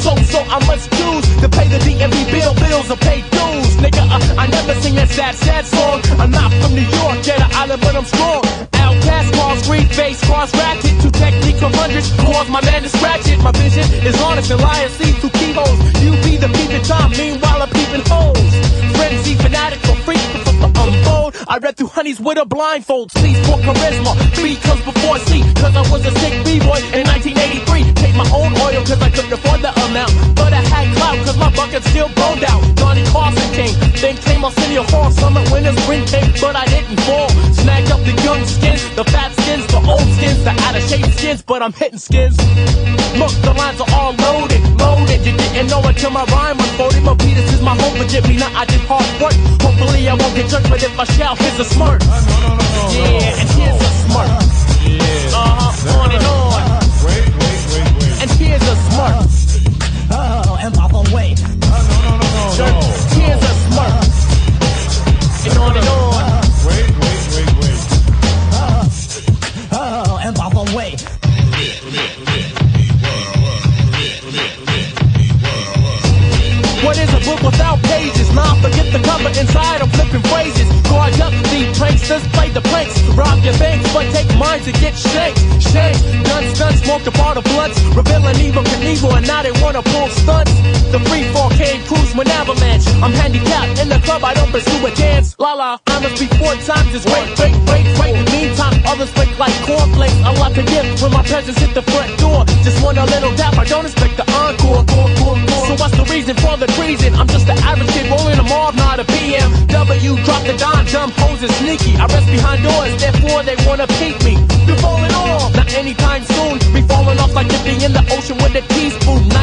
So I must choose to pay the DMV bills or pay dues. Nigga, I never sing that sad song. I'm not from New York, get an island, but I'm strong. Outcast, cross, green face, cross ratchet. Two techniques of hundreds, cause my man to scratch it. My vision is honest and liar sees through keyholes. You be the peeping Tom, meanwhile I'm peeping holes. Frenzy, fanatic, for freak, I'm bold. I read through honeys with a blindfold. C's for charisma, B comes before C. Cause I was a sick B-boy in 1983. Paid my own oil cause I couldn't afford the amount. But I had clout cause my bucket still boned out. Johnny Carson came, then came Arsenio Hall. Summer, winter, spring came, but I didn't fall. Snagged up the young skins, the fat skins, the old skins, the out of shape skins, but I'm hitting skins. Look, the lines are all loaded. You didn't know until my rhyme unfolded. My Peters is my home, legit me, now I did hard work. Hopefully I won't get judged, but if I shall, here's a smirk. Yeah, and here's a smirk. On and on. Wait. And here's a smirk. Oh, and by the way, here's a smirk. And on and on. Wait. oh, and by the way. What is a book without pages? Nah, forget the cover inside, I'm flipping phrases. Guard up, the pranksters play the pranks. Rob your banks, but take mine to get shanked. Guns, smoke the bottle blunts. Revealing evil Knievel, and now they wanna pull stunts. The free 4K cruise with avalanche. I'm handicapped in the club, I don't pursue a dance. La, I must be 4 times as great. Meantime, others fake like cornflakes. A lot to give when my presence hit the front door. Just want a little tap, I don't expect the encore. So what's the reason for the treason? I'm just an average kid rolling a mob, not a BMW. Drop the dime, dumb hoes is sneaky. I rest behind doors, therefore they wanna peek me. You're falling off, not anytime soon. Be falling off like dipping in the ocean with a teaspoon.